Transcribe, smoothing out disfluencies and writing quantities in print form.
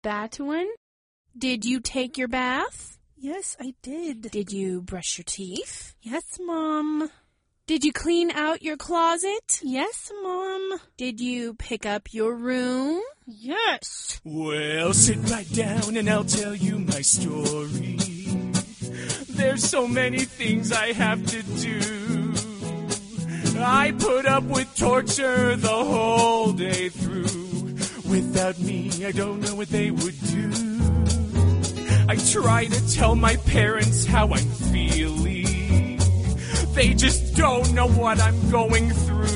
that one. Did you take your bath? Yes, I did. Did you brush your teeth? Yes, Mom. Did you clean out your closet? Yes, Mom. Did you pick up your room? Yes. Well, sit right down and I'll tell you my story. There's so many things I have to do. I put up with torture the whole day through. Without me, I don't know what they would do. I try to tell my parents how I'm feeling. They just don't know what I'm going through.